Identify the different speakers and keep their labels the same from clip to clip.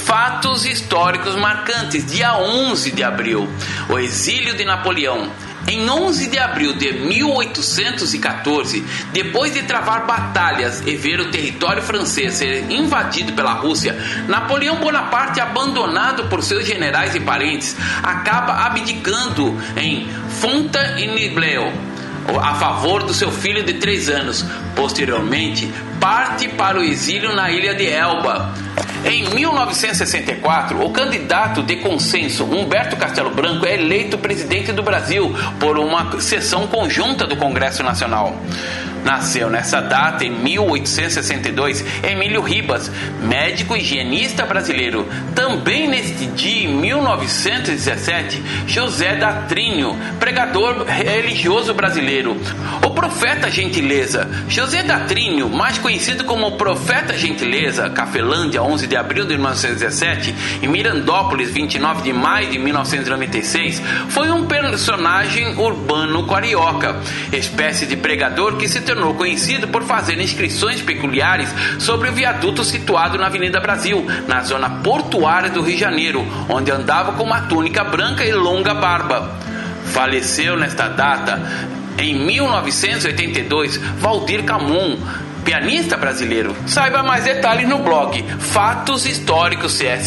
Speaker 1: Fatos históricos marcantes. Dia 11 de abril, o exílio de Napoleão. Em 11 de abril de 1814, depois de travar batalhas e ver o território francês ser invadido pela Rússia, Napoleão Bonaparte, abandonado por seus generais e parentes, acaba abdicando em Fontainebleau a favor do seu filho de 3 anos. Posteriormente, parte para o exílio na ilha de Elba. Em 1964, o candidato de consenso Humberto Castelo Branco é eleito presidente do Brasil por uma sessão conjunta do Congresso Nacional. Nasceu nessa data, em 1862, Emílio Ribas, médico higienista brasileiro. Também neste dia, em 1917, José Datrinho, pregador religioso brasileiro. O Profeta Gentileza. José Datrinho, mais conhecido como Profeta Gentileza, Cafelândia, 11 de abril de 1917, e Mirandópolis, 29 de maio de 1996, foi um personagem urbano carioca, espécie de pregador que se tornou conhecido por fazer inscrições peculiares sobre o viaduto situado na Avenida Brasil, na zona portuária do Rio de Janeiro, onde andava com uma túnica branca e longa barba. Faleceu nesta data, em 1982, Valdir Camon, pianista brasileiro. Saiba mais detalhes no blog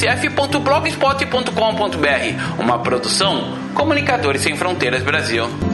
Speaker 1: fatoshistoricoscsf.blogspot.com.br, uma produção Comunicadores Sem Fronteiras Brasil.